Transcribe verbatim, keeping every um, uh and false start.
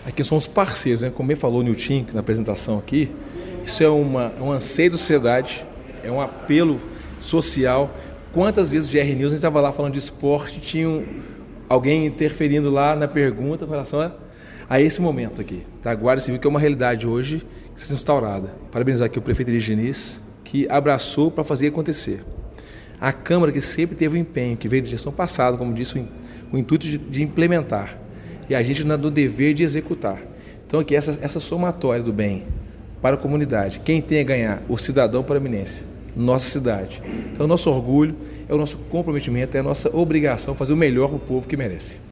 Aqui somos parceiros, né? Como ele falou o Nilton na apresentação aqui, isso é uma, um anseio da sociedade, é um apelo social. Quantas vezes de R News a gente estava lá falando de esporte, tinha um, alguém interferindo lá na pergunta com relação a, a esse momento aqui, da Guarda Civil, que é uma realidade hoje que está sendo instaurada. Parabenizar aqui o prefeito Elis Diniz, que abraçou para fazer acontecer. A Câmara, que sempre teve o empenho, que veio de gestão passada, como disse, o intuito de, de implementar. E a gente no dever de executar. Então aqui, essa, essa somatória do bem para a comunidade. Quem tem a ganhar? O cidadão paraminense, nossa cidade. Então o nosso orgulho, é o nosso comprometimento, é a nossa obrigação fazer o melhor para o povo que merece.